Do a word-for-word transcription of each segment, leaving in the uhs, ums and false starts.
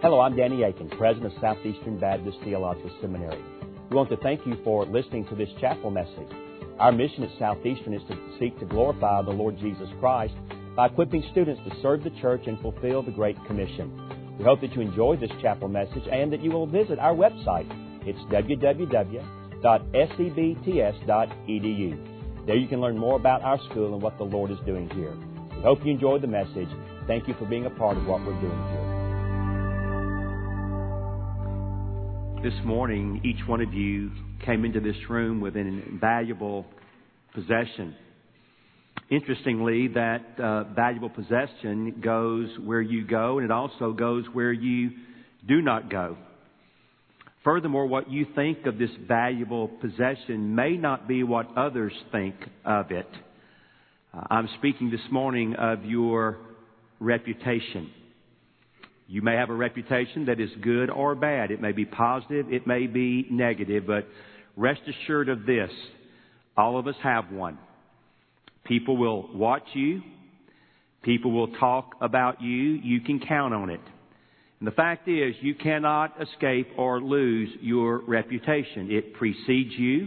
Hello, I'm Danny Aiken, President of Southeastern Baptist Theological Seminary. We want to thank you for listening to this chapel message. Our mission at Southeastern is to seek to glorify the Lord Jesus Christ by equipping students to serve the church and fulfill the Great Commission. We hope that you enjoy this chapel message and that you will visit our website. It's w w w dot s e b t s dot e d u. There you can learn more about our school and what the Lord is doing here. We hope you enjoyed the message. Thank you for being a part of what we're doing here. This morning, each one of you came into this room with an invaluable possession. Interestingly, that uh, valuable possession goes where you go, and it also goes where you do not go. Furthermore, what you think of this valuable possession may not be what others think of it. Uh, I'm speaking this morning of your reputation. You may have a reputation that is good or bad. It may be positive, it may be negative, but rest assured of this, all of us have one. People will watch you. People will talk about you. You can count on it. And the fact is, you cannot escape or lose your reputation. It precedes you,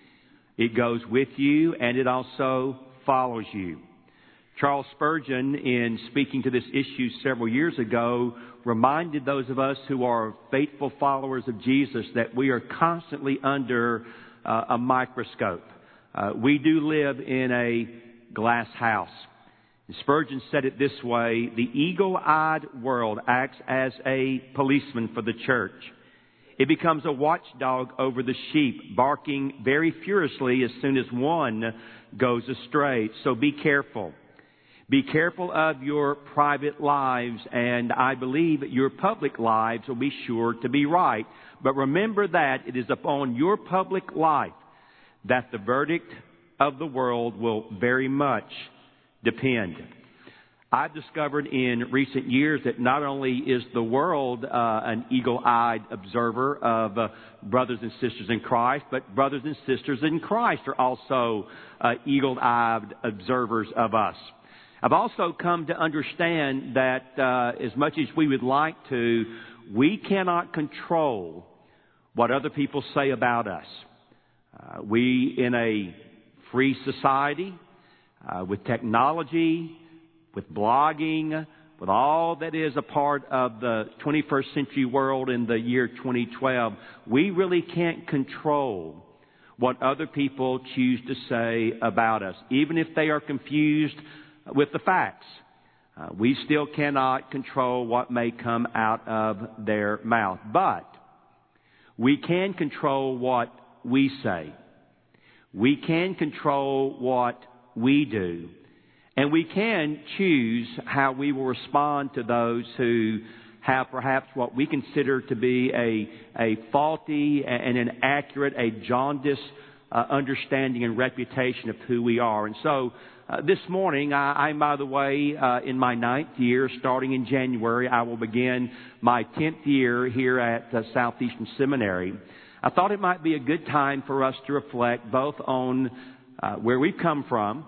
it goes with you, and it also follows you. Charles Spurgeon, in speaking to this issue several years ago, reminded those of us who are faithful followers of Jesus that we are constantly under uh, a microscope. Uh, we do live in a glass house. And Spurgeon said it this way: the eagle-eyed world acts as a policeman for the church. It becomes a watchdog over the sheep, barking very furiously as soon as one goes astray. So be careful. Be careful of your private lives, and I believe that your public lives will be sure to be right. But remember that it is upon your public life that the verdict of the world will very much depend. I've discovered in recent years that not only is the world uh, an eagle-eyed observer of uh, brothers and sisters in Christ, but brothers and sisters in Christ are also uh, eagle-eyed observers of us. I've also come to understand that uh, as much as we would like to, we cannot control what other people say about us. Uh, we, in a free society, uh, with technology, with blogging, with all that is a part of the twenty-first century world in the year twenty twelve, we really can't control what other people choose to say about us, even if they are confused with the facts. Uh, we still cannot control what may come out of their mouth. But we can control what we say. We can control what we do. And we can choose how we will respond to those who have perhaps what we consider to be a, a faulty and an inaccurate, a jaundiced uh, understanding and reputation of who we are. And so Uh, this morning, I, I'm, by the way, uh, in my ninth year. Starting in January, I will begin my tenth year here at uh, Southeastern Seminary. I thought it might be a good time for us to reflect both on uh, where we've come from,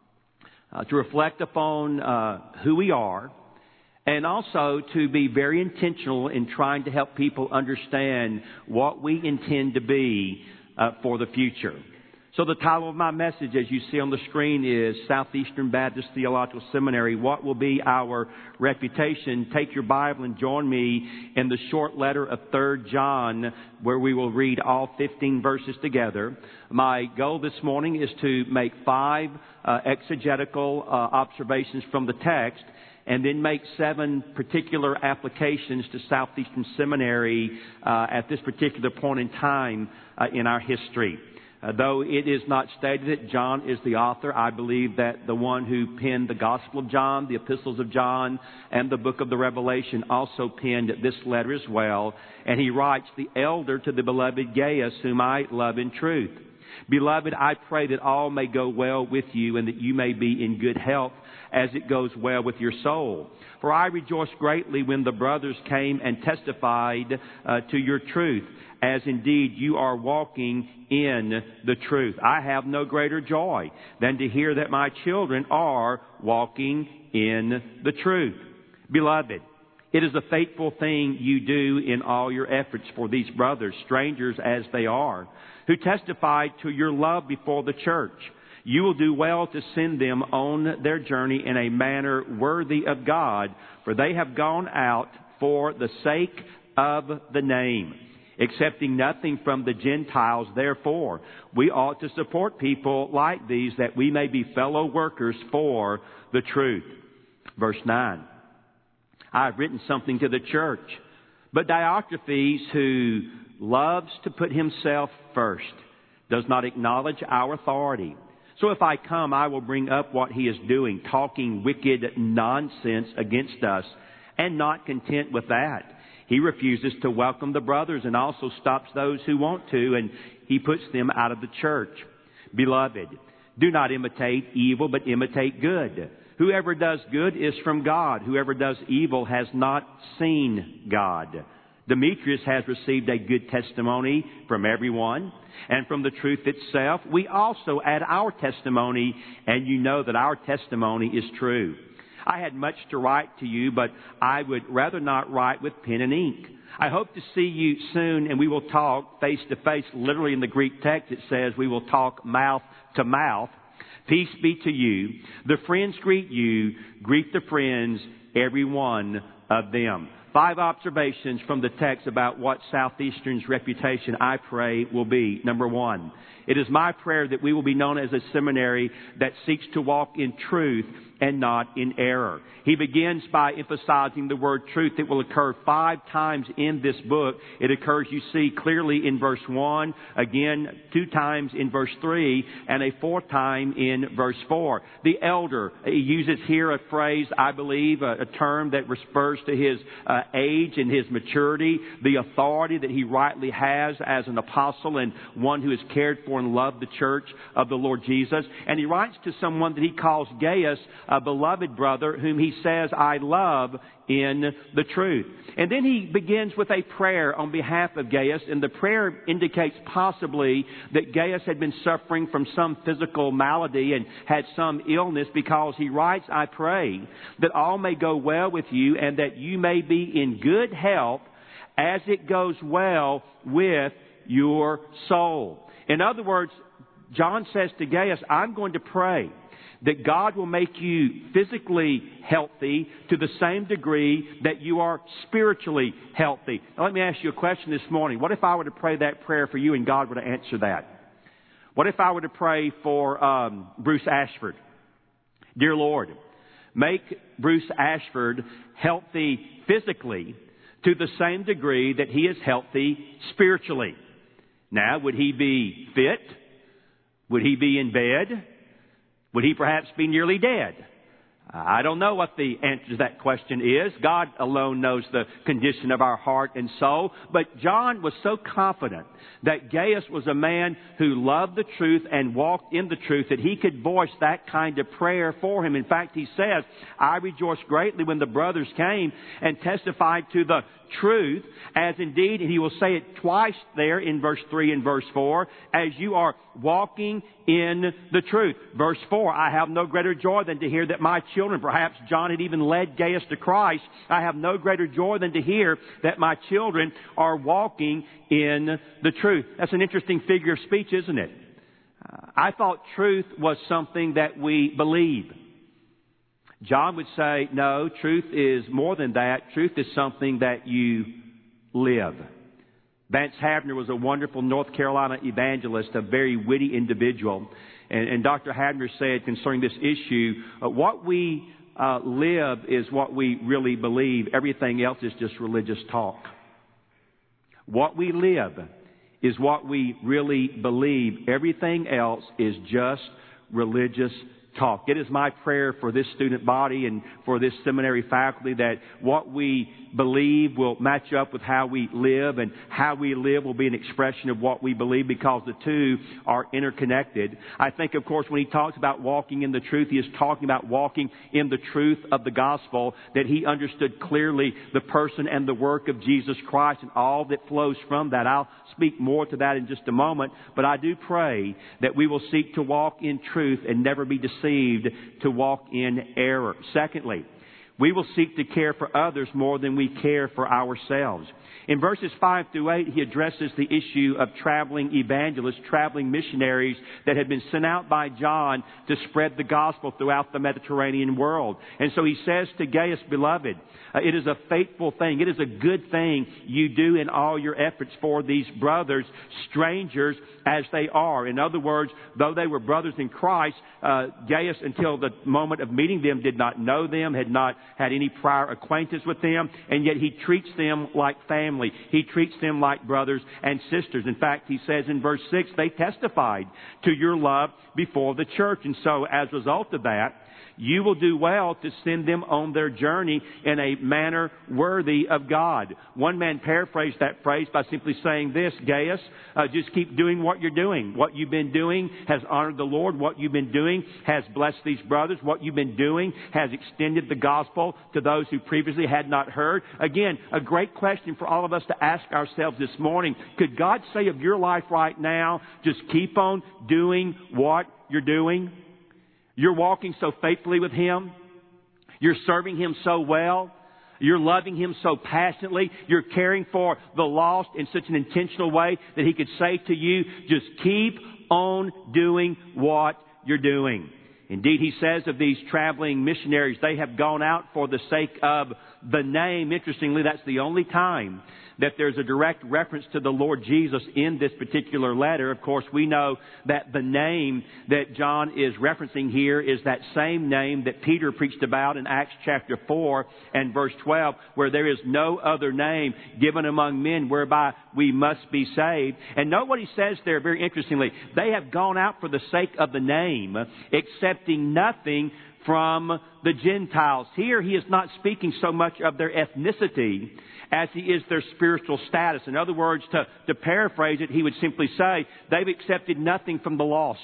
uh, to reflect upon uh, who we are, and also to be very intentional in trying to help people understand what we intend to be uh, for the future. So the title of my message, as you see on the screen, is Southeastern Baptist Theological Seminary, What Will Be Our Reputation? Take your Bible and join me in the short letter of Third John, where we will read all fifteen verses together. My goal this morning is to make five uh, exegetical uh, observations from the text, and then make seven particular applications to Southeastern Seminary uh, at this particular point in time uh, in our history. Uh, though it is not stated that John is the author, I believe that the one who penned the Gospel of John, the Epistles of John, and the book of the Revelation also penned this letter as well. And he writes, the elder to the beloved Gaius, whom I love in truth. Beloved, I pray that all may go well with you and that you may be in good health as it goes well with your soul. For I rejoiced greatly when the brothers came and testified uh, to your truth, as indeed you are walking in the truth. I have no greater joy than to hear that my children are walking in the truth. Beloved, It is a faithful thing you do in all your efforts for these brothers, strangers as they are, who testified to your love before the church. You will do well to send them on their journey in a manner worthy of God, for they have gone out for the sake of the name, accepting nothing from the Gentiles. Therefore, we ought to support people like these, that we may be fellow workers for the truth. Verse nine. I have written something to the church, but Diotrephes, who loves to put himself first, does not acknowledge our authority. So if I come, I will bring up what he is doing, talking wicked nonsense against us, and not content with that, he refuses to welcome the brothers and also stops those who want to, and he puts them out of the church. Beloved, do not imitate evil, but imitate good. Whoever does good is from God. Whoever does evil has not seen God. Demetrius has received a good testimony from everyone, and from the truth itself we also add our testimony, and you know that our testimony is true. I had much to write to you, but I would rather not write with pen and ink. I hope to see you soon, and we will talk face to face. Literally in the Greek text it says we will talk mouth to mouth. Peace be to you. The friends greet you. Greet the friends, every one of them. Five observations from the text about what Southeastern's reputation, I pray, will be. Number one, it is my prayer that we will be known as a seminary that seeks to walk in truth and not in error. He begins by emphasizing the word truth. It will occur five times in this book. It occurs, you see, clearly in verse one, again two times in verse three, and a fourth time in verse four. The elder, he uses here a phrase, I believe, a, a term that refers to his uh, age and his maturity, the authority that he rightly has as an apostle and one who has cared for and loved the church of the Lord Jesus. And he writes to someone that he calls Gaius, a beloved brother, whom he says, I love in the truth. And then he begins with a prayer on behalf of Gaius, and the prayer indicates possibly that Gaius had been suffering from some physical malady and had some illness, because he writes, I pray that all may go well with you and that you may be in good health as it goes well with your soul. In other words, John says to Gaius, I'm going to pray that God will make you physically healthy to the same degree that you are spiritually healthy. Now, let me ask you a question this morning. What if I were to pray that prayer for you and God were to answer that? What if I were to pray for um, Bruce Ashford? Dear Lord, make Bruce Ashford healthy physically to the same degree that he is healthy spiritually. Now, would he be fit? Would he be in bed? Would he perhaps be nearly dead? I don't know what the answer to that question is. God alone knows the condition of our heart and soul. But John was so confident that Gaius was a man who loved the truth and walked in the truth that he could voice that kind of prayer for him. In fact, he says, I rejoiced greatly when the brothers came and testified to the truth, as indeed, and he will say it twice there in verse three and verse four, as you are walking in the truth. Verse four, I have no greater joy than to hear that my children, perhaps John had even led Gaius to Christ, I have no greater joy than to hear that my children are walking in the truth. That's an interesting figure of speech, isn't it? Uh, I thought truth was something that we believe. John would say, no, truth is more than that. Truth is something that you live. Vance Havner was a wonderful North Carolina evangelist, a very witty individual. And, and Doctor Havner said concerning this issue, uh, what we uh, live is what we really believe. Everything else is just religious talk. What we live is what we really believe. Everything else is just religious talk. It is my prayer for this student body and for this seminary faculty that what we believe will match up with how we live, and how we live will be an expression of what we believe, because the two are interconnected. I think, of course, when he talks about walking in the truth, he is talking about walking in the truth of the gospel, that he understood clearly the person and the work of Jesus Christ and all that flows from that. I'll speak more to that in just a moment, but I do pray that we will seek to walk in truth and never be deceived to walk in error. Secondly, We will seek to care for others more than we care for ourselves. In verses five through eight, he addresses the issue of traveling evangelists, traveling missionaries that had been sent out by John to spread the gospel throughout the Mediterranean world. And so he says to Gaius, beloved, uh, it is a faithful thing. It is a good thing you do in all your efforts for these brothers, strangers as they are. In other words, though they were brothers in Christ, uh, Gaius, until the moment of meeting them, did not know them, had not had any prior acquaintance with them, and yet he treats them like family. He treats them like brothers and sisters. In fact, he says in verse six, they testified to your love before the church. And so as a result of that, you will do well to send them on their journey in a manner worthy of God. One man paraphrased that phrase by simply saying this, Gaius, uh, just keep doing what you're doing. What you've been doing has honored the Lord. What you've been doing has blessed these brothers. What you've been doing has extended the gospel to those who previously had not heard. Again, a great question for all of us to ask ourselves this morning. Could God say of your life right now, just keep on doing what you're doing? You're walking so faithfully with Him. You're serving Him so well. You're loving Him so passionately. You're caring for the lost in such an intentional way that He could say to you, just keep on doing what you're doing. Indeed, he says of these traveling missionaries, they have gone out for the sake of the name. Interestingly, that's the only time that there's a direct reference to the Lord Jesus in this particular letter. Of course, we know that the name that John is referencing here is that same name that Peter preached about in Acts chapter four and verse twelve, where there is no other name given among men whereby we must be saved. And note what he says there very interestingly. They have gone out for the sake of the name, accepting nothing from the Gentiles. Here he is not speaking so much of their ethnicity as he is their spiritual status. In other words, to, to paraphrase it, he would simply say, they've accepted nothing from the lost.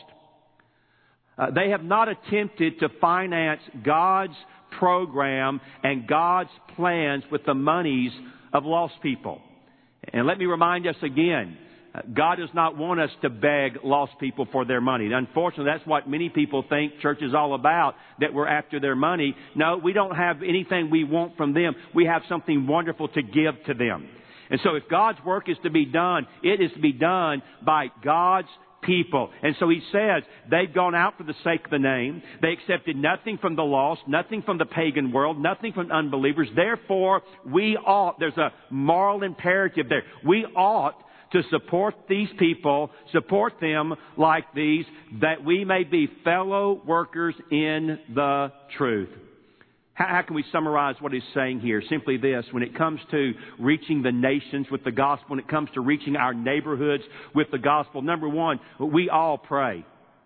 Uh, they have not attempted to finance God's program and God's plans with the monies of lost people. And let me remind us again, God does not want us to beg lost people for their money. Unfortunately, that's what many people think church is all about, that we're after their money. No, we don't have anything we want from them. We have something wonderful to give to them. And so if God's work is to be done, it is to be done by God's people. And so he says they've gone out for the sake of the name. They accepted nothing from the lost, nothing from the pagan world, nothing from unbelievers. Therefore, we ought, there's a moral imperative there. We ought to support these people, support them like these, that we may be fellow workers in the truth. How, how can we summarize what he's saying here? Simply this: when it comes to reaching the nations with the gospel, when it comes to reaching our neighborhoods with the gospel, number one, we all pray.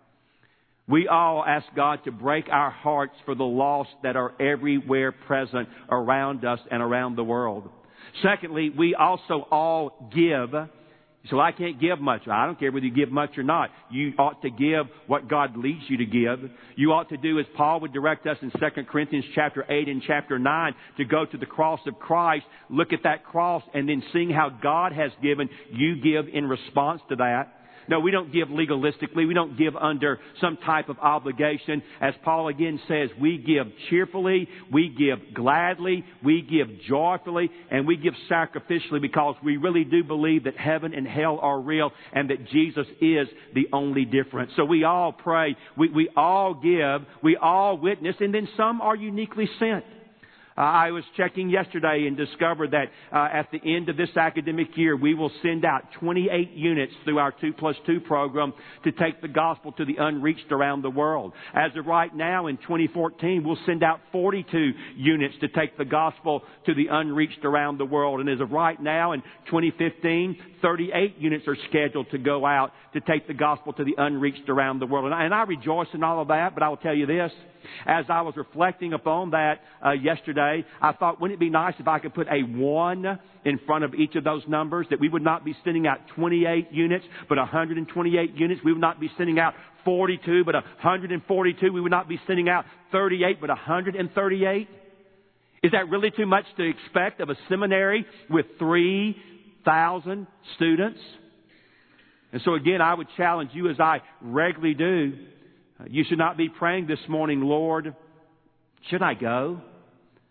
We all ask God to break our hearts for the lost that are everywhere present around us and around the world. Secondly, we also all give. So I can't give much. I don't care whether you give much or not. You ought to give what God leads you to give. You ought to do as Paul would direct us in Second Corinthians chapter eight and chapter nine, to go to the cross of Christ, look at that cross, and then seeing how God has given, you give in response to that. No, we don't give legalistically. We don't give under some type of obligation. As Paul again says, we give cheerfully, we give gladly, we give joyfully, and we give sacrificially, because we really do believe that heaven and hell are real and that Jesus is the only difference. So we all pray, we, we all give, we all witness, and then some are uniquely sent. Uh, I was checking yesterday and discovered that uh, at the end of this academic year, we will send out twenty-eight units through our two plus two program to take the gospel to the unreached around the world. As of right now, in twenty fourteen, we'll send out forty-two units to take the gospel to the unreached around the world. And as of right now, in twenty fifteen, thirty-eight units are scheduled to go out to take the gospel to the unreached around the world. And I, and I rejoice in all of that, but I will tell you this. As I was reflecting upon that uh, yesterday, I thought, wouldn't it be nice if I could put a one in front of each of those numbers, that we would not be sending out twenty-eight units, but one hundred twenty-eight units. We would not be sending out forty-two, but one hundred forty-two. We would not be sending out thirty-eight, but one hundred thirty-eight. Is that really too much to expect of a seminary with three thousand students? And so again, I would challenge you, as I regularly do, you should not be praying this morning, Lord, should I go?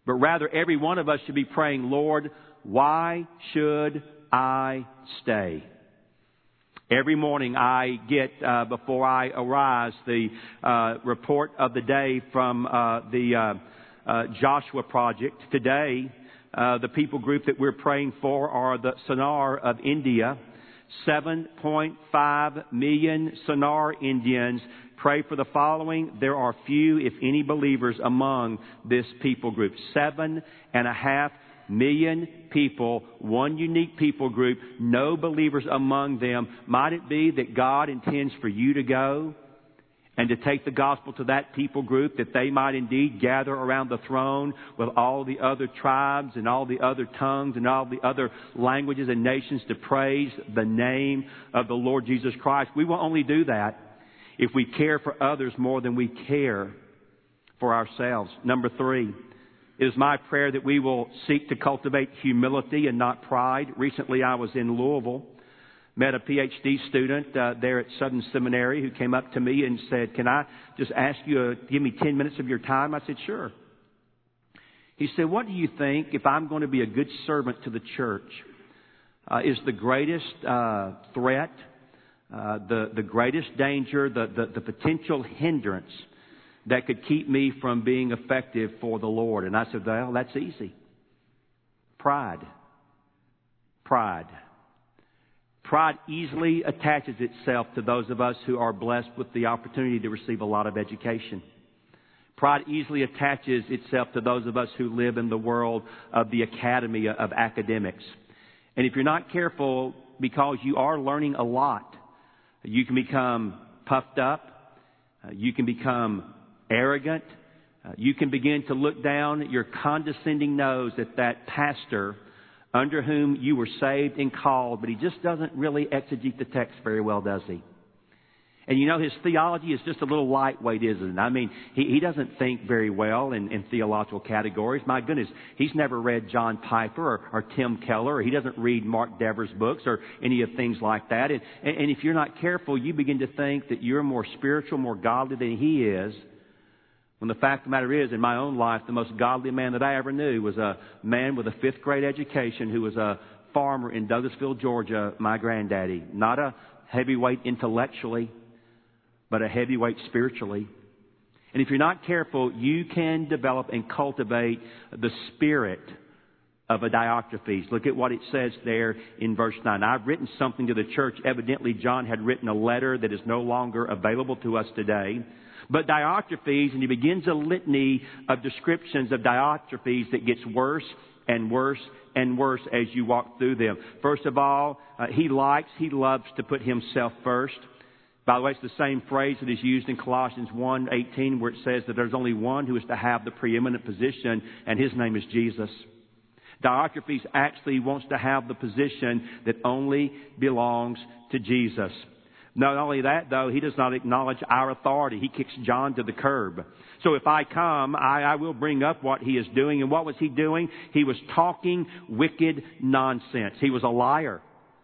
But rather, every one of us should be praying, Lord, why should I stay? Every morning I get, uh, before I arise, the uh, report of the day from uh, the uh, uh, Joshua Project. Today, uh, the people group that we're praying for are the Sonar of India. seven point five million Sonar Indians. Pray for the following. There are few, if any, believers among this people group. Seven and a half million people, one unique people group, no believers among them. Might it be that God intends for you to go and to take the gospel to that people group, that they might indeed gather around the throne with all the other tribes and all the other tongues and all the other languages and nations to praise the name of the Lord Jesus Christ? We will only do that if we care for others more than we care for ourselves. Number three, it is my prayer that we will seek to cultivate humility and not pride. Recently I was in Louisville, met a P H D student uh, there at Southern Seminary who came up to me and said, can I just ask you, uh, give me ten minutes of your time? I said, sure. He said, what do you think, if I'm going to be a good servant to the church, uh, is the greatest uh, threat, uh, the, the greatest danger, the, the, the potential hindrance that could keep me from being effective for the Lord? And I said, well, that's easy. Pride. Pride. Pride easily attaches itself to those of us who are blessed with the opportunity to receive a lot of education. Pride easily attaches itself to those of us who live in the world of the academy of academics. And if you're not careful, because you are learning a lot, you can become puffed up. Uh, you can become arrogant. Uh, you can begin to look down your condescending nose at that pastor under whom you were saved and called, but he just doesn't really exegete the text very well, does he? And you know, his theology is just a little lightweight, isn't it? I mean, he, he doesn't think very well in, in theological categories. My goodness, he's never read John Piper or, or Tim Keller, or he doesn't read Mark Dever's books or any of things like that. And, and, and if you're not careful, you begin to think that you're more spiritual, more godly than he is. When the fact of the matter is, in my own life, the most godly man that I ever knew was a man with a fifth grade education who was a farmer in Douglasville, Georgia, my granddaddy. Not a heavyweight intellectually, but a heavyweight spiritually. And if you're not careful, you can develop and cultivate the spirit of a Diotrephes. Look at what it says there in verse nine. I've written something to the church. Evidently, John had written a letter that is no longer available to us today. But Diotrephes, and he begins a litany of descriptions of Diotrephes that gets worse and worse and worse as you walk through them. First of all, uh, he likes, he loves to put himself first. By the way, it's the same phrase that is used in Colossians one eighteen, where it says that there's only one who is to have the preeminent position, and his name is Jesus. Diotrephes actually wants to have the position that only belongs to Jesus. Not only that, though, he does not acknowledge our authority. He kicks John to the curb. So if I come, I, I will bring up what he is doing. And what was he doing? He was talking wicked nonsense. He was a liar.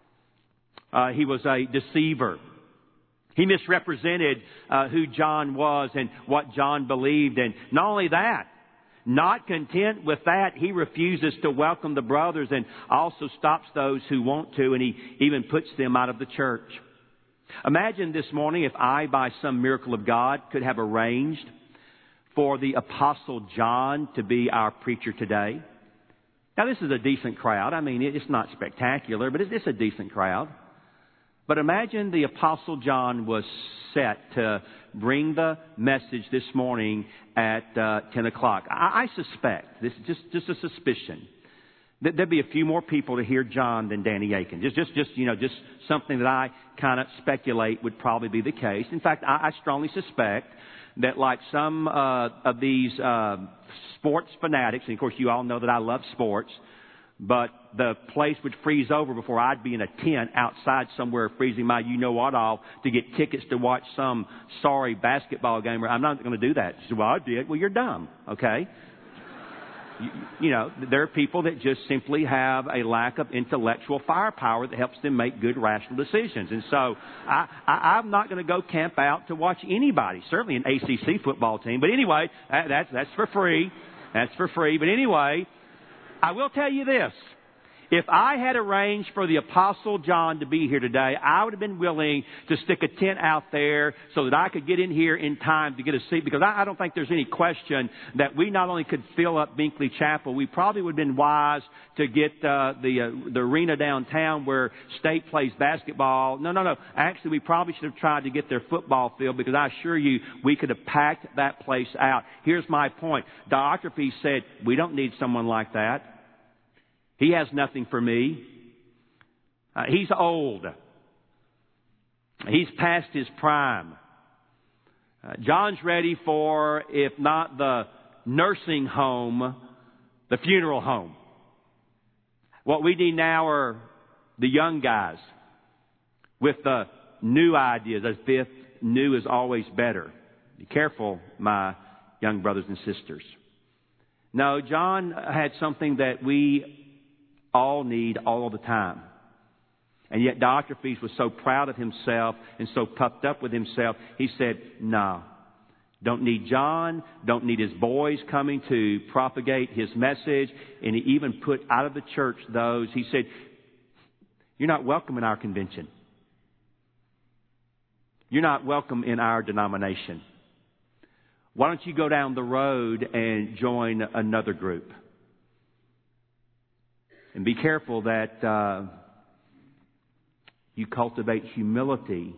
Uh, he was a deceiver. He misrepresented uh, who John was and what John believed. And not only that, not content with that, he refuses to welcome the brothers and also stops those who want to, and he even puts them out of the church. Imagine this morning if I, by some miracle of God, could have arranged for the Apostle John to be our preacher today. Now, this is a decent crowd. I mean, it's not spectacular, but it's a decent crowd. But imagine the Apostle John was set to bring the message this morning at uh, ten o'clock. I, I suspect, this is just, just a suspicion, that there'd be a few more people to hear John than Danny Aiken. Just, just, just, you know, just something that I kind of speculate would probably be the case. In fact, I, I strongly suspect that, like some uh, of these uh, sports fanatics, and of course you all know that I love sports, but the place would freeze over before I'd be in a tent outside somewhere freezing my you-know-what off to get tickets to watch some sorry basketball game. I'm not going to do that. She said, well, I did. Well, you're dumb, okay? You, you know, there are people that just simply have a lack of intellectual firepower that helps them make good, rational decisions. And so I, I, I'm not going to go camp out to watch anybody, certainly an A C C football team. But anyway, that, that's, that's for free. That's for free. But anyway, I will tell you this. If I had arranged for the Apostle John to be here today, I would have been willing to stick a tent out there so that I could get in here in time to get a seat. Because I, I don't think there's any question that we not only could fill up Binkley Chapel, we probably would have been wise to get uh, the uh, the arena downtown where State plays basketball. No, no, no. Actually, we probably should have tried to get their football field, because I assure you we could have packed that place out. Here's my point. Diotrephes said, we don't need someone like that. He has nothing for me. Uh, he's old. He's past his prime. Uh, John's ready for, if not the nursing home, the funeral home. What we need now are the young guys with the new ideas, as if new is always better. Be careful, my young brothers and sisters. No, John had something that we all need all the time. And yet Diotrephes was so proud of himself and so puffed up with himself, he said, no, don't need John, don't need his boys coming to propagate his message. And he even put out of the church those, he said, you're not welcome in our convention. You're not welcome in our denomination. Why don't you go down the road and join another group? And be careful that uh, you cultivate humility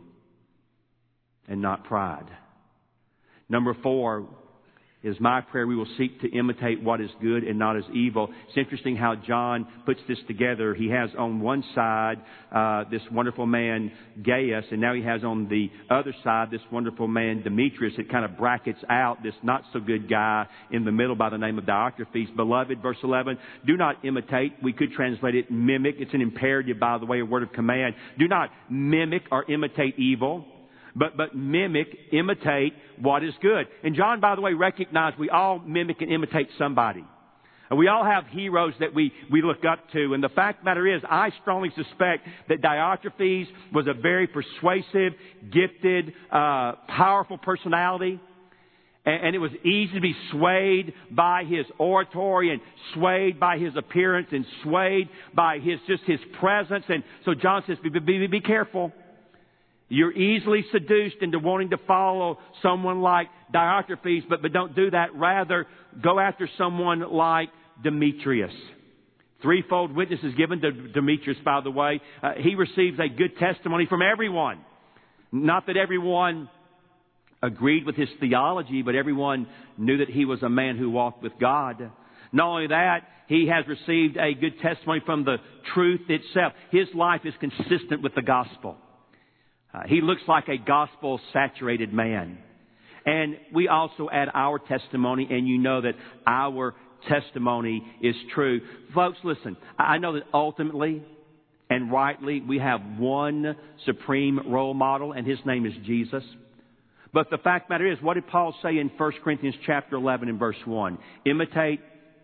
and not pride. Number four is my prayer. We will seek to imitate what is good and not as evil. It's interesting how John puts this together. He has on one side uh, this wonderful man Gaius, and now he has on the other side this wonderful man Demetrius. It kind of brackets out this not so good guy in the middle by the name of Diotrephes. Beloved, verse eleven, do not imitate. We could translate it mimic. It's an imperative, by the way, a word of command. Do not mimic or imitate evil. But, but mimic, imitate what is good. And John, by the way, recognized we all mimic and imitate somebody. And we all have heroes that we, we look up to. And the fact of the matter is, I strongly suspect that Diotrephes was a very persuasive, gifted, uh, powerful personality. And, and it was easy to be swayed by his oratory and swayed by his appearance and swayed by his, just his presence. And so John says, be, be, be careful. You're easily seduced into wanting to follow someone like Diotrephes, but, but don't do that. Rather, go after someone like Demetrius. Threefold witness is given to Demetrius, by the way. Uh, he receives a good testimony from everyone. Not that everyone agreed with his theology, but everyone knew that he was a man who walked with God. Not only that, he has received a good testimony from the truth itself. His life is consistent with the gospel. Uh, he looks like a gospel-saturated man. And we also add our testimony, and you know that our testimony is true. Folks, listen, I know that ultimately and rightly we have one supreme role model, and his name is Jesus. But the fact of the matter is, what did Paul say in First Corinthians chapter eleven and verse one? Imitate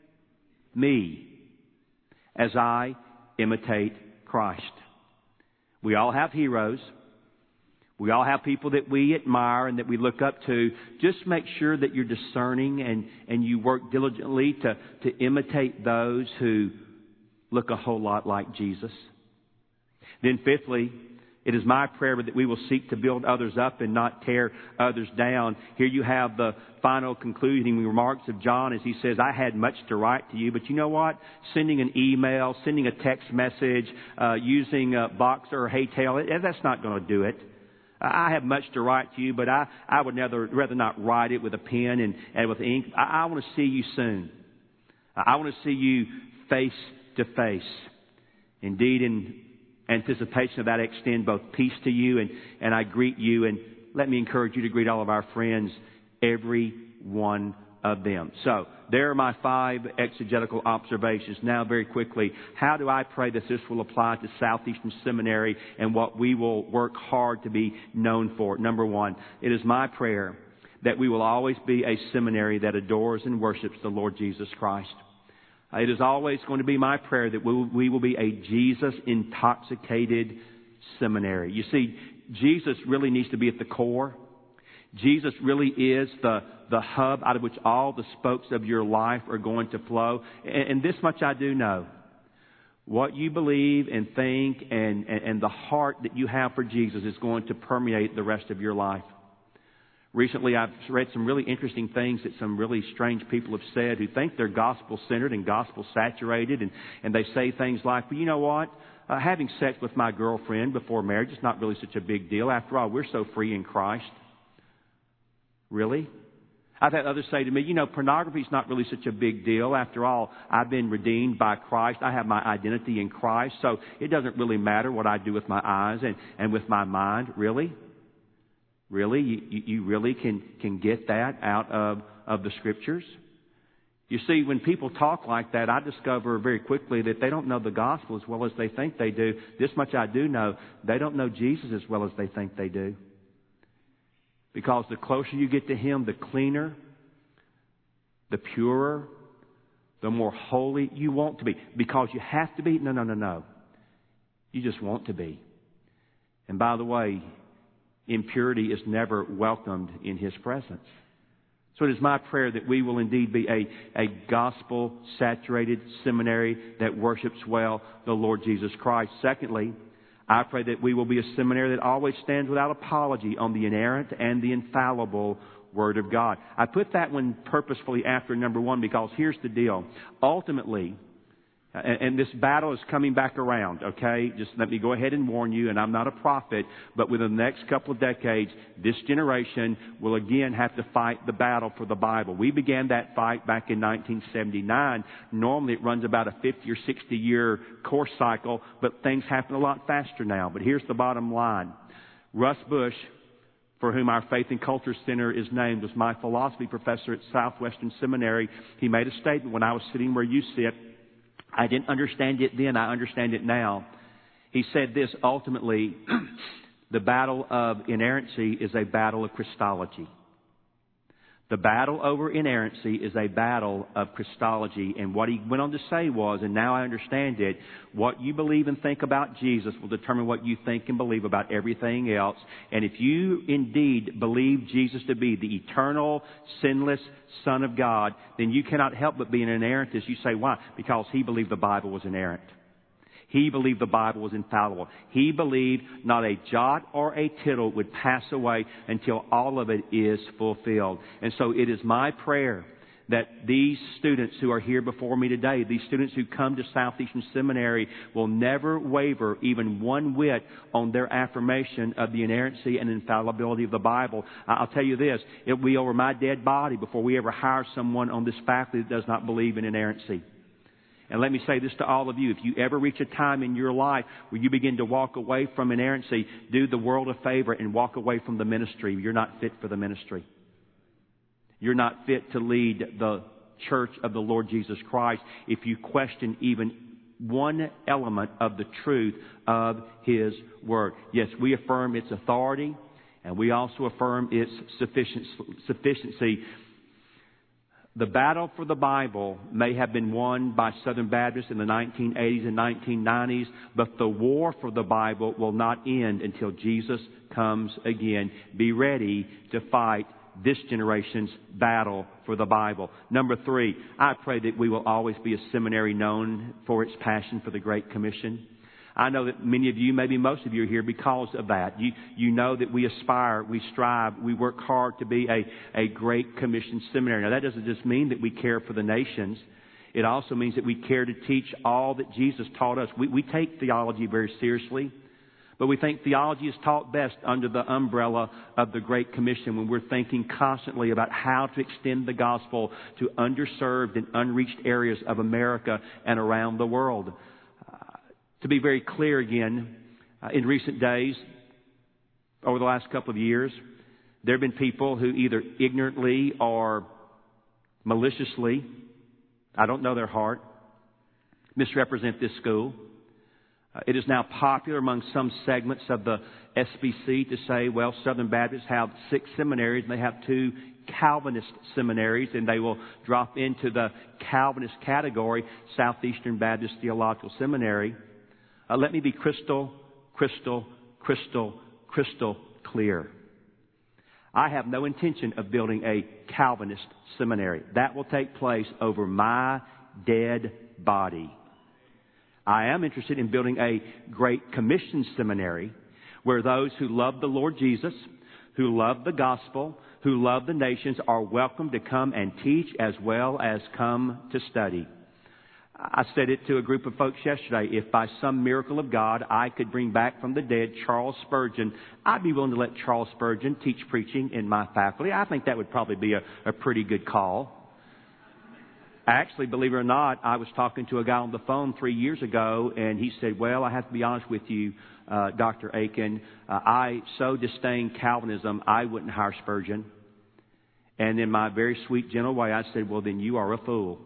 me as I imitate Christ. We all have heroes. We all have people that we admire and that we look up to. Just make sure that you're discerning and, and you work diligently to, to imitate those who look a whole lot like Jesus. Then fifthly, it is my prayer that we will seek to build others up and not tear others down. Here you have the final concluding remarks of John as he says, I had much to write to you, but you know what? Sending an email, sending a text message, uh, using a Boxer or Haytail, that's not going to do it. I have much to write to you, but I, I would rather, rather not write it with a pen and, and with ink. I, I want to see you soon. I want to see you face to face. Indeed, in anticipation of that, I extend both peace to you and, and I greet you. And let me encourage you to greet all of our friends, every one of them. So, there are my five exegetical observations. Now, very quickly, how do I pray that this will apply to Southeastern Seminary and what we will work hard to be known for? Number one, it is my prayer that we will always be a seminary that adores and worships the Lord Jesus Christ. It is always going to be my prayer that we will, we will be a Jesus-intoxicated seminary. You see, Jesus really needs to be at the core. Jesus really is the, the hub out of which all the spokes of your life are going to flow. And, and this much I do know. What you believe and think and, and, and the heart that you have for Jesus is going to permeate the rest of your life. Recently, I've read some really interesting things that some really strange people have said who think they're gospel-centered and gospel-saturated. And, and they say things like, well, you know what? Uh, having sex with my girlfriend before marriage is not really such a big deal. After all, we're so free in Christ. Really? I've had others say to me, you know, pornography is not really such a big deal. After all, I've been redeemed by Christ. I have my identity in Christ. So it doesn't really matter what I do with my eyes and, and with my mind. Really? Really? You, you really can, can get that out of, of the Scriptures? You see, when people talk like that, I discover very quickly that they don't know the gospel as well as they think they do. This much I do know. They don't know Jesus as well as they think they do. Because the closer you get to Him, the cleaner, the purer, the more holy you want to be. Because you have to be? No, no, no, no. You just want to be. And by the way, impurity is never welcomed in His presence. So it is my prayer that we will indeed be a, a gospel-saturated seminary that worships well the Lord Jesus Christ. Secondly, I pray that we will be a seminary that always stands without apology on the inerrant and the infallible Word of God. I put that one purposefully after number one because here's the deal. Ultimately, and, and this battle is coming back around, okay? Just let me go ahead and warn you, and I'm not a prophet, but within the next couple of decades, this generation will again have to fight the battle for the Bible. We began that fight back in nineteen seventy-nine. Normally it runs about a fifty or sixty year course cycle, but things happen a lot faster now. But here's the bottom line. Russ Bush, for whom our Faith and Culture Center is named, was my philosophy professor at Southwestern Seminary. He made a statement when I was sitting where you sit. I didn't understand it then. I understand it now. He said this, ultimately, the battle of inerrancy is a battle of Christology. The battle over inerrancy is a battle of Christology. And what he went on to say was, and now I understand it, what you believe and think about Jesus will determine what you think and believe about everything else. And if you indeed believe Jesus to be the eternal, sinless Son of God, then you cannot help but be an inerrantist. You say, why? Because he believed the Bible was inerrant. He believed the Bible was infallible. He believed not a jot or a tittle would pass away until all of it is fulfilled. And so it is my prayer that these students who are here before me today, these students who come to Southeastern Seminary, will never waver even one whit on their affirmation of the inerrancy and infallibility of the Bible. I'll tell you this, it will be over my dead body before we ever hire someone on this faculty that does not believe in inerrancy. And let me say this to all of you. If you ever reach a time in your life where you begin to walk away from inerrancy, do the world a favor and walk away from the ministry. You're not fit for the ministry. You're not fit to lead the church of the Lord Jesus Christ if you question even one element of the truth of His Word. Yes, we affirm its authority, and we also affirm its sufficiency. The battle for the Bible may have been won by Southern Baptists in the nineteen eighties and nineteen nineties, but the war for the Bible will not end until Jesus comes again. Be ready to fight this generation's battle for the Bible. Number three, I pray that we will always be a seminary known for its passion for the Great Commission. I know that many of you, maybe most of you, are here because of that. You you know that we aspire, we strive, we work hard to be a, a Great Commission seminary. Now, that doesn't just mean that we care for the nations. It also means that we care to teach all that Jesus taught us. We, we take theology very seriously, but we think theology is taught best under the umbrella of the Great Commission when we're thinking constantly about how to extend the gospel to underserved and unreached areas of America and around the world. To be very clear again, uh, in recent days, over the last couple of years, there have been people who either ignorantly or maliciously, I don't know their heart, misrepresent this school. Uh, it is now popular among some segments of the S B C to say, well, Southern Baptists have six seminaries and they have two Calvinist seminaries, and they will drop into the Calvinist category, Southeastern Baptist Theological Seminary. Uh, let me be crystal, crystal, crystal, crystal clear. I have no intention of building a Calvinist seminary. That will take place over my dead body. I am interested in building a Great Commission seminary where those who love the Lord Jesus, who love the gospel, who love the nations are welcome to come and teach as well as come to study. I said it to a group of folks yesterday. If by some miracle of God I could bring back from the dead Charles Spurgeon, I'd be willing to let Charles Spurgeon teach preaching in my faculty. I think that would probably be a, a pretty good call. Actually, believe it or not, I was talking to a guy on the phone three years ago, and he said, well, I have to be honest with you, uh, Doctor Aiken. Uh, I so disdain Calvinism, I wouldn't hire Spurgeon. And in my very sweet, gentle way, I said, well, then you are a fool.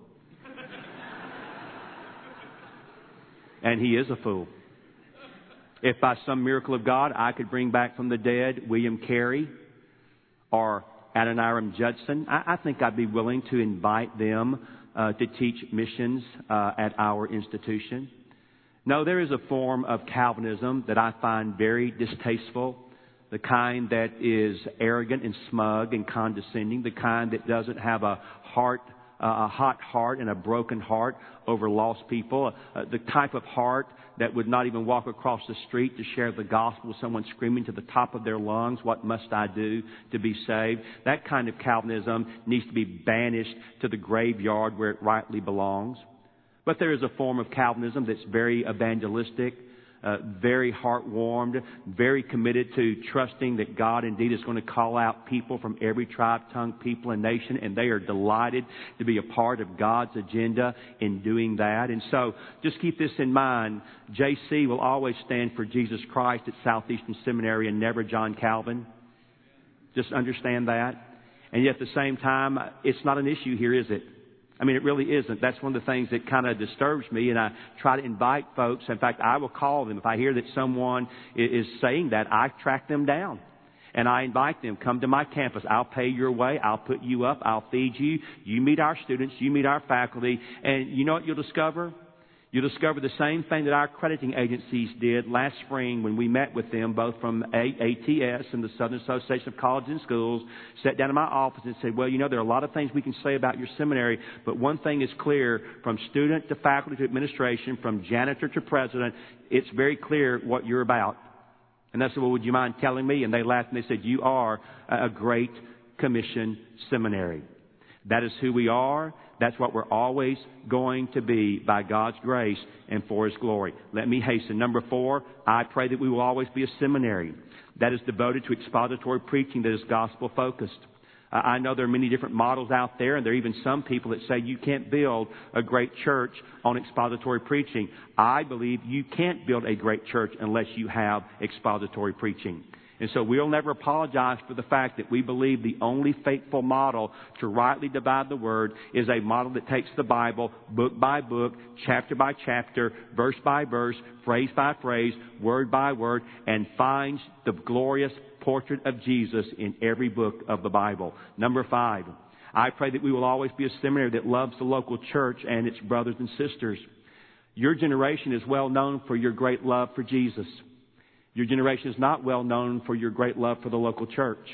And he is a fool. If by some miracle of God I could bring back from the dead William Carey or Adoniram Judson, I, I think I'd be willing to invite them uh, to teach missions uh, at our institution. No, there is a form of Calvinism that I find very distasteful, the kind that is arrogant and smug and condescending, the kind that doesn't have a heart Uh, a hot heart and a broken heart over lost people, uh, the type of heart that would not even walk across the street to share the gospel with someone screaming to the top of their lungs, what must I do to be saved? That kind of Calvinism needs to be banished to the graveyard where it rightly belongs. But there is a form of Calvinism that's very evangelistic, Uh, very heart-warmed, very committed to trusting that God indeed is going to call out people from every tribe, tongue, people, and nation, and they are delighted to be a part of God's agenda in doing that. And so, just keep this in mind. J C will always stand for Jesus Christ at Southeastern Seminary and never John Calvin. Just understand that. And yet at the same time, it's not an issue here, is it? I mean, it really isn't. That's one of the things that kind of disturbs me, and I try to invite folks. In fact, I will call them. If I hear that someone is saying that, I track them down. And I invite them, come to my campus. I'll pay your way. I'll put you up. I'll feed you. You meet our students. You meet our faculty. And you know what you'll discover? You'll discover the same thing that our accrediting agencies did last spring when we met with them, both from A T S and the Southern Association of Colleges and Schools, sat down in my office and said, well, you know, there are a lot of things we can say about your seminary, but one thing is clear, from student to faculty to administration, from janitor to president, it's very clear what you're about. And I said, well, would you mind telling me? And they laughed and they said, you are a Great Commission seminary. That is who we are. That's what we're always going to be by God's grace and for His glory. Let me hasten. Number four, I pray that we will always be a seminary that is devoted to expository preaching that is gospel-focused. I know there are many different models out there, and there are even some people that say you can't build a great church on expository preaching. I believe you can't build a great church unless you have expository preaching. And so we'll never apologize for the fact that we believe the only faithful model to rightly divide the Word is a model that takes the Bible book by book, chapter by chapter, verse by verse, phrase by phrase, word by word, and finds the glorious portrait of Jesus in every book of the Bible. Number five, I pray that we will always be a seminary that loves the local church and its brothers and sisters. Your generation is well known for your great love for Jesus. Your generation is not well known for your great love for the local church.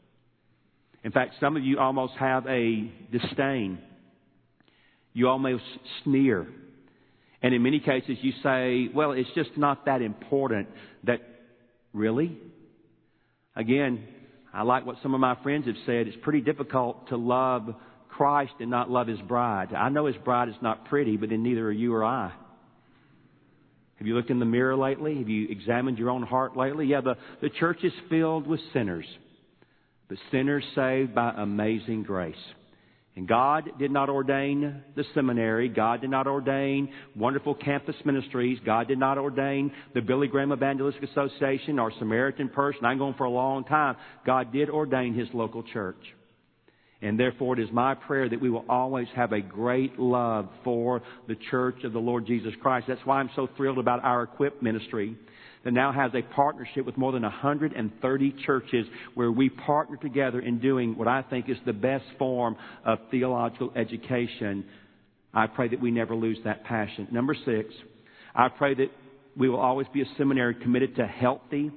In fact, some of you almost have a disdain. You almost sneer. And in many cases you say, well, it's just not that important. That, really? Again, I like what some of my friends have said. It's pretty difficult to love Christ and not love His bride. I know His bride is not pretty, but then neither are you or I. Have you looked in the mirror lately? Have you examined your own heart lately? Yeah, the, the church is filled with sinners, but sinners saved by amazing grace. And God did not ordain the seminary. God did not ordain wonderful campus ministries. God did not ordain the Billy Graham Evangelistic Association or Samaritan Purse. And I'm going for a long time. God did ordain His local church. And therefore, it is my prayer that we will always have a great love for the church of the Lord Jesus Christ. That's why I'm so thrilled about our Equip ministry that now has a partnership with more than one hundred thirty churches where we partner together in doing what I think is the best form of theological education. I pray that we never lose that passion. Number six, I pray that we will always be a seminary committed to healthy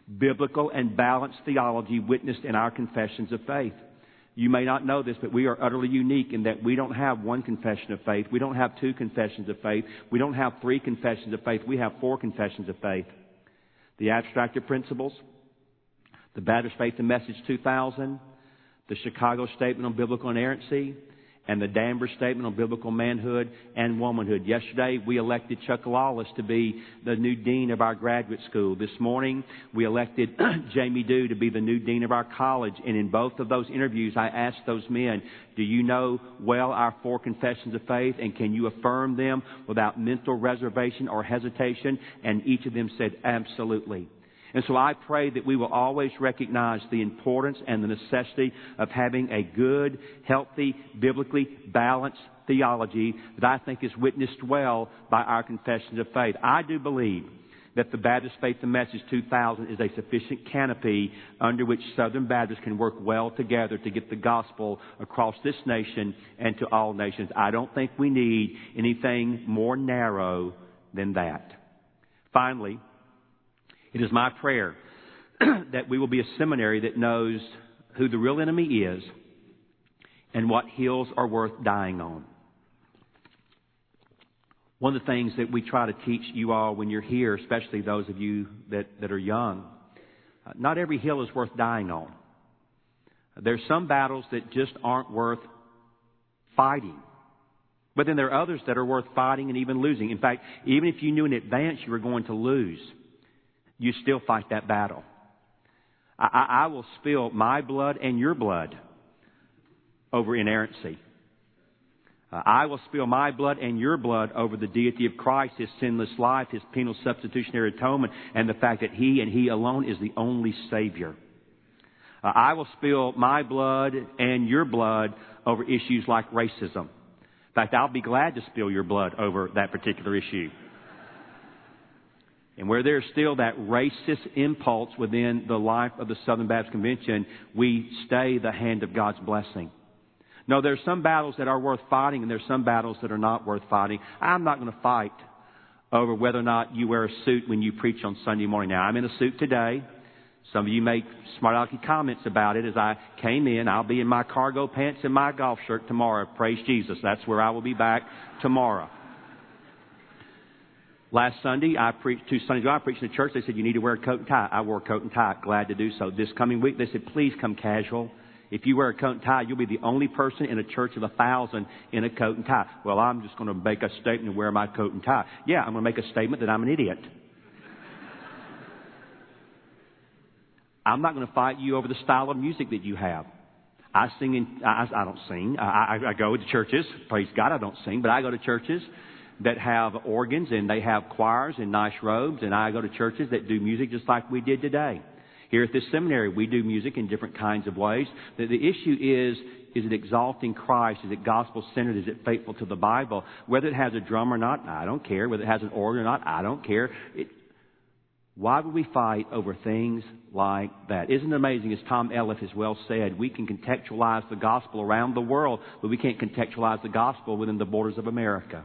biblical and balanced theology witnessed in our confessions of faith. You may not know this, but we are utterly unique in that we don't have one confession of faith. We don't have two confessions of faith. We don't have three confessions of faith. We have four confessions of faith. The Abstracted Principles, the Baptist Faith and Message two thousand, the Chicago Statement on Biblical Inerrancy, and the Danvers Statement on Biblical Manhood and Womanhood. Yesterday, we elected Chuck Lawless to be the new dean of our graduate school. This morning, we elected Jamie Dew to be the new dean of our college. And in both of those interviews, I asked those men, do you know well our four confessions of faith, and can you affirm them without mental reservation or hesitation? And each of them said, absolutely. And so I pray that we will always recognize the importance and the necessity of having a good, healthy, biblically balanced theology that I think is witnessed well by our confessions of faith. I do believe that the Baptist Faith and Message two thousand is a sufficient canopy under which Southern Baptists can work well together to get the gospel across this nation and to all nations. I don't think we need anything more narrow than that. Finally, it is my prayer that we will be a seminary that knows who the real enemy is and what hills are worth dying on. One of the things that we try to teach you all when you're here, especially those of you that, that are young, uh, not every hill is worth dying on. There's some battles that just aren't worth fighting. But then there are others that are worth fighting and even losing. In fact, even if you knew in advance you were going to lose, you still fight that battle. I, I, I will spill my blood and your blood over inerrancy. Uh, I will spill my blood and your blood over the deity of Christ, His sinless life, His penal substitutionary atonement, and the fact that He and He alone is the only Savior. Uh, I will spill my blood and your blood over issues like racism. In fact, I'll be glad to spill your blood over that particular issue. And where there's still that racist impulse within the life of the Southern Baptist Convention, we stay the hand of God's blessing. No, there's some battles that are worth fighting, and there's some battles that are not worth fighting. I'm not going to fight over whether or not you wear a suit when you preach on Sunday morning. Now, I'm in a suit today. Some of you make smart-alecky comments about it as I came in. I'll be in my cargo pants and my golf shirt tomorrow. Praise Jesus. That's where I will be back tomorrow. Last Sunday, I preached, two Sundays ago, I preached in the church. They said, you need to wear a coat and tie. I wore a coat and tie. Glad to do so. This coming week, they said, please come casual. If you wear a coat and tie, you'll be the only person in a church of a thousand in a coat and tie. Well, I'm just going to make a statement and wear my coat and tie. Yeah, I'm going to make a statement that I'm an idiot. I'm not going to fight you over the style of music that you have. I sing in, I, I don't sing. I, I, I go to churches. Praise God, I don't sing, but I go to churches that have organs and they have choirs and nice robes, and I go to churches that do music just like we did today. Here at this seminary, we do music in different kinds of ways. The, the issue is, is it exalting Christ? Is it gospel-centered? Is it faithful to the Bible? Whether it has a drum or not, I don't care. Whether it has an organ or not, I don't care. It, why would we fight over things like that? Isn't it amazing, as Tom Elliff has well said, we can contextualize the gospel around the world, but we can't contextualize the gospel within the borders of America.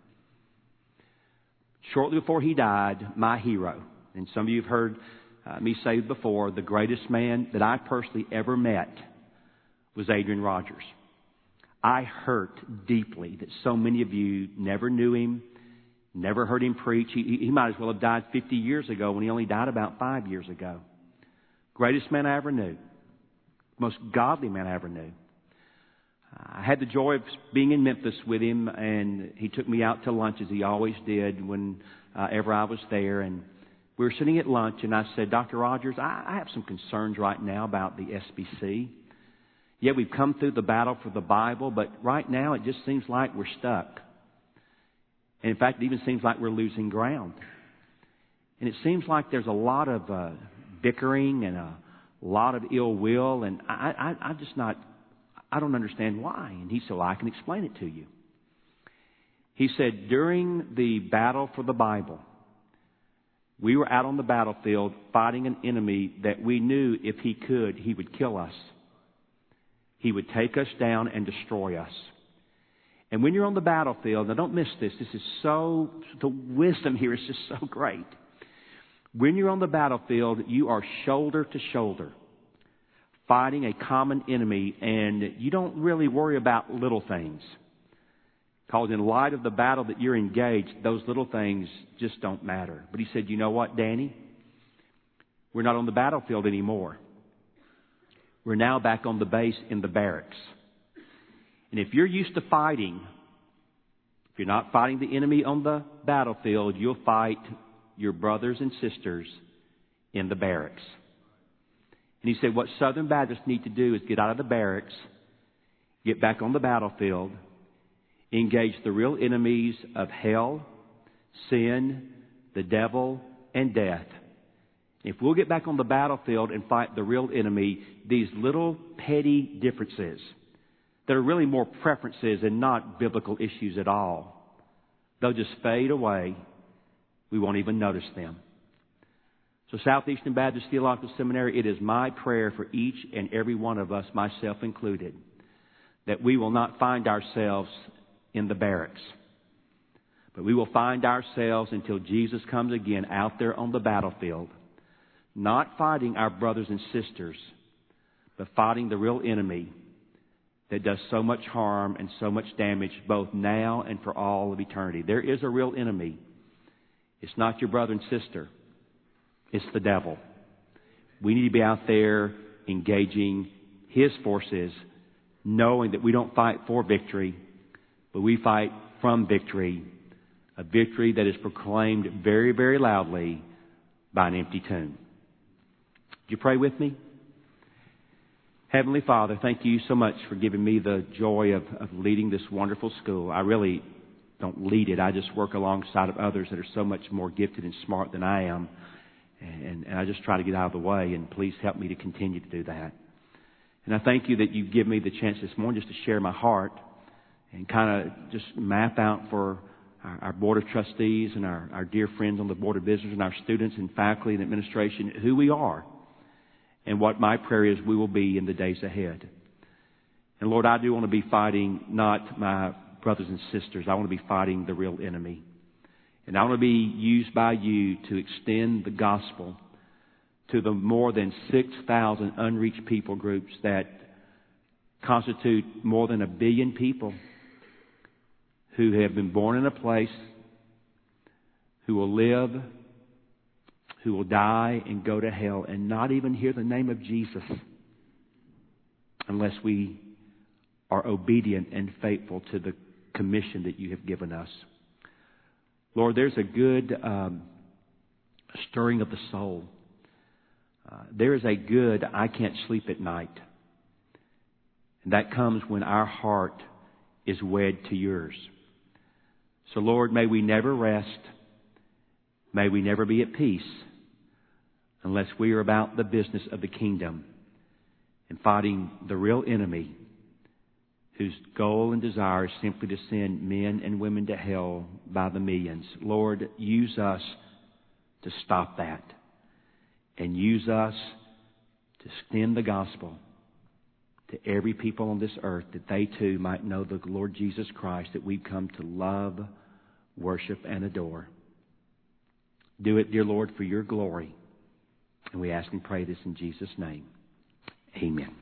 Shortly before he died, my hero, and some of you have heard uh, me say before, the greatest man that I personally ever met was Adrian Rogers. I hurt deeply that so many of you never knew him, never heard him preach. He, he might as well have died fifty years ago when he only died about five years ago. Greatest man I ever knew. Most godly man I ever knew. I had the joy of being in Memphis with him, and he took me out to lunch, as he always did whenever I was there. And we were sitting at lunch, and I said, Doctor Rogers, I, I have some concerns right now about the S B C. Yeah, we've come through the battle for the Bible, but right now it just seems like we're stuck. And in fact, it even seems like we're losing ground. And it seems like there's a lot of uh, bickering and a lot of ill will, and I, I, I'm just not... I don't understand why. And he said, well, I can explain it to you. He said, during the battle for the Bible, we were out on the battlefield fighting an enemy that we knew if he could, he would kill us. He would take us down and destroy us. And when you're on the battlefield, now don't miss this. This is so, the wisdom here is just so great. When you're on the battlefield, you are shoulder to shoulder, fighting a common enemy, and you don't really worry about little things. Because in light of the battle that you're engaged, those little things just don't matter. But he said, you know what, Danny? We're not on the battlefield anymore. We're now back on the base in the barracks. And if you're used to fighting, if you're not fighting the enemy on the battlefield, you'll fight your brothers and sisters in the barracks. And he said what Southern Baptists need to do is get out of the barracks, get back on the battlefield, engage the real enemies of hell, sin, the devil, and death. If we'll get back on the battlefield and fight the real enemy, these little petty differences that are really more preferences and not biblical issues at all, they'll just fade away. We won't even notice them. So Southeastern Baptist Theological Seminary, it is my prayer for each and every one of us, myself included, that we will not find ourselves in the barracks, but we will find ourselves until Jesus comes again out there on the battlefield, not fighting our brothers and sisters, but fighting the real enemy that does so much harm and so much damage both now and for all of eternity. There is a real enemy. It's not your brother and sister. It's the devil. We need to be out there engaging his forces, knowing that we don't fight for victory, but we fight from victory, a victory that is proclaimed very, very loudly by an empty tomb. Would you pray with me? Heavenly Father, thank you so much for giving me the joy of, of leading this wonderful school. I really don't lead it. I just work alongside of others that are so much more gifted and smart than I am. And, and I just try to get out of the way, and please help me to continue to do that. And I thank you that you give me the chance this morning just to share my heart and kind of just map out for our, our Board of Trustees and our, our dear friends on the Board of Visitors and our students and faculty and administration who we are and what my prayer is we will be in the days ahead. And Lord, I do want to be fighting not my brothers and sisters. I want to be fighting the real enemy. And I want to be used by you to extend the gospel to the more than six thousand unreached people groups that constitute more than a billion people who have been born in a place, who will live, who will die and go to hell and not even hear the name of Jesus unless we are obedient and faithful to the commission that you have given us. Lord, there's a good um, stirring of the soul. Uh, there is a good, I can't sleep at night. And that comes when our heart is wed to yours. So Lord, may we never rest. May we never be at peace unless we are about the business of the kingdom and fighting the real enemy whose goal and desire is simply to send men and women to hell by the millions. Lord, use us to stop that and use us to extend the gospel to every people on this earth that they too might know the Lord Jesus Christ that we've come to love, worship, and adore. Do it, dear Lord, for your glory. And we ask and pray this in Jesus' name. Amen.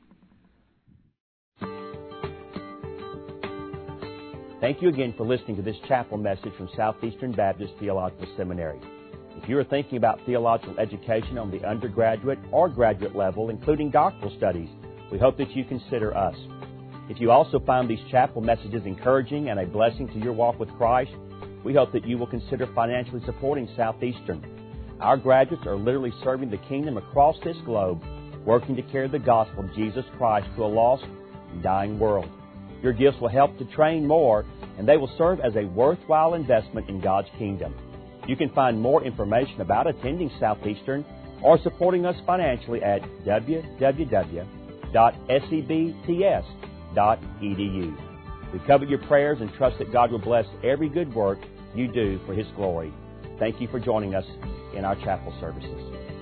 Thank you again for listening to this chapel message from Southeastern Baptist Theological Seminary. If you are thinking about theological education on the undergraduate or graduate level, including doctoral studies, we hope that you consider us. If you also find these chapel messages encouraging and a blessing to your walk with Christ, we hope that you will consider financially supporting Southeastern. Our graduates are literally serving the kingdom across this globe, working to carry the gospel of Jesus Christ to a lost and dying world. Your gifts will help to train more, and they will serve as a worthwhile investment in God's kingdom. You can find more information about attending Southeastern or supporting us financially at w w w dot s e b t s dot e d u. We covet your prayers and trust that God will bless every good work you do for His glory. Thank you for joining us in our chapel services.